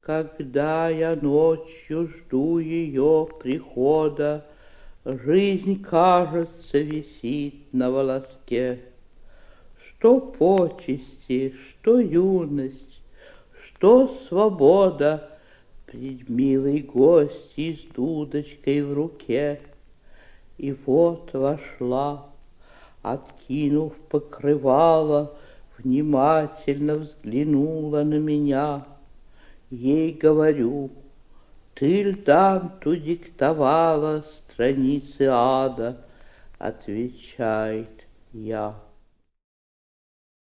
Когда я ночью жду ее прихода, Жизнь, кажется, висит на волоске. Что почести, что юность, что свобода Пред милой гостьей с дудочкой в руке. И вот вошла, откинув покрывало, Внимательно взглянула на меня. Ей говорю: ты ль Данту диктовала страницы ада? Отвечает: я.